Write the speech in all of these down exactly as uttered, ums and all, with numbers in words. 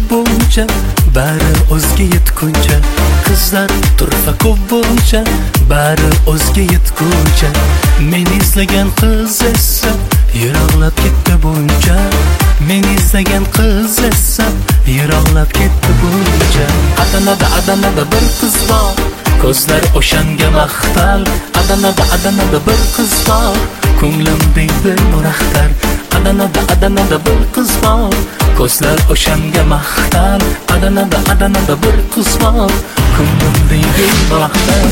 bo'lguncha, bari o'zga yetguncha. Qizlar turfa ko'p bo'lguncha, bari o'zga yetguncha. Men izlagan qiz esa yiroqlab ketdi buncha. Men izlagan qiz esa yiroqlab ketdi buncha. Adanada Adanada bir qiz bor, ko'zlar o'shanga maqtal. Adanada Adanada bir qiz bor, ko'nglim deydi muraxtar. Adanada Adanada bir qiz bor, ko'zlar o'shanga maqtal. Adanada Adanada bir qiz bor, ko'nglim deydi muraxtar.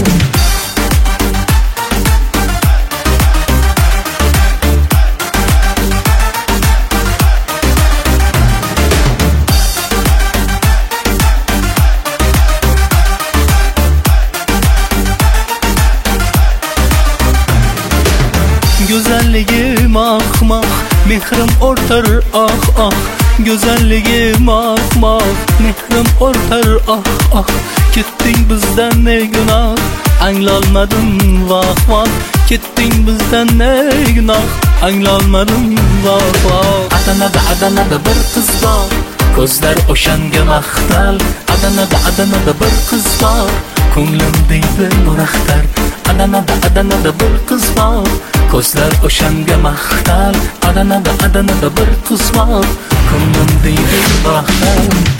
Güzelligi mah mah, mehrim ortar ah ah. Güzelligi mah mah, mehrim ortar ah ah. Ketding bizdan ne günah, anglolmadim vah vah. Ketding bizdan ne günah, anglolmadim vah vah. Adanada Adanada bir qiz bor, ko'zlar o'shanga maqtal. Adanada Adanada bir qiz bor, ko'nglim deydi muraxtar. Adanada Adanada bir qiz bor, ko'zlar o'shanga maqtal. Adanada Adanada bir qiz bor, ko'nglim deydi muraxtar.